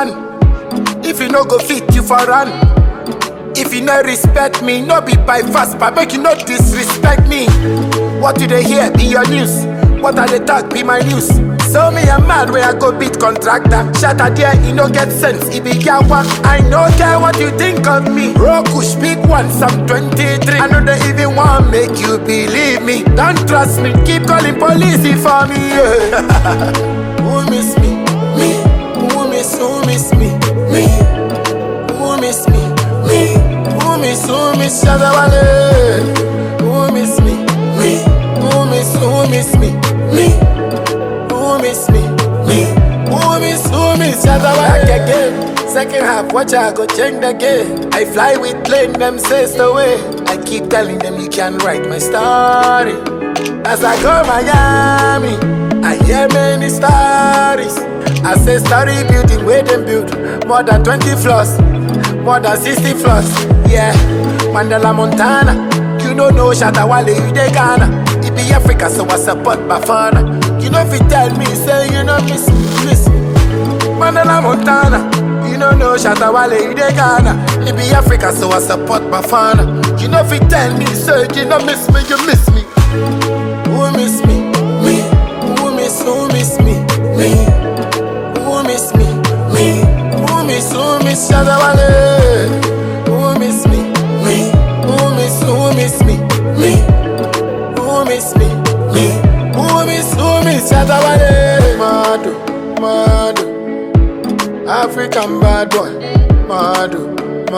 man. If you no go fit, you for run. If you no respect me, no be by fast, but make you no disrespect me. What do they hear be your news? What are they talk be my news? So me a mad where I go beat contractor. Shatter there, he no get sense, he be get one. I no care what you think of me. Rokush big one, some 23. I know they even want make you believe me. Don't trust me, keep calling police for me, yeah. Who miss me? Me. Who miss me? Me. Who miss me? Me. Who miss Shadawale? Who miss me? Me. Who miss me? Me. Who miss me? Me. Who miss Shadawale? Back again. Second half, watch I go change the game. I fly with plane, them says the way. I keep telling them you can write my story. As I go Miami, I hear many stories. I say story building where them build more than 20 floors, more than 60 floors. Yeah, Mandela Montana. You don't know Shatawale, you de Ghana. It be Africa, so I support Bafana. You know if you tell me, say you know miss me. Mandela Montana. You don't know Shatawale, you de Ghana. It be Africa, so I support Bafana. You know if you tell me, say you know miss me, you miss me. Who miss me? Me. Who miss me? Me. Who miss me? Me. Who miss Shadawale? Who miss me? Me. Who miss me? Me. Who miss me? Me. Who miss Shadawale? Madu, African bad boy. Madu.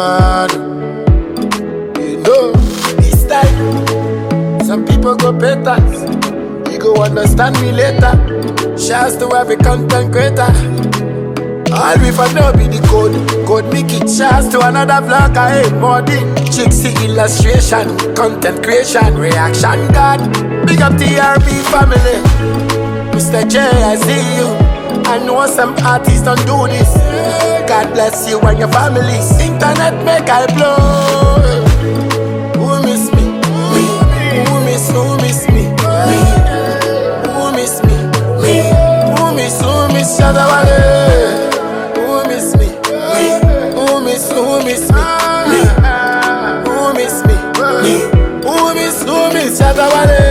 You know this time. Some people go pay tax. You go understand me later. Shouts to every content creator. All we for know be the code make it. Shouts to another vlogger, hey, modding. Chixie illustration, content creation, reaction God. Big up TRB family. Mr. J, I see you. I know some artists don't do this. God bless you and your families. Internet make I blow. Who miss me? Me. Who miss me? Me. Who miss me? Me. Who miss Shadawale? Who miss me? Me. Who miss me? Me. Who miss me? Me. Who miss Shadawale?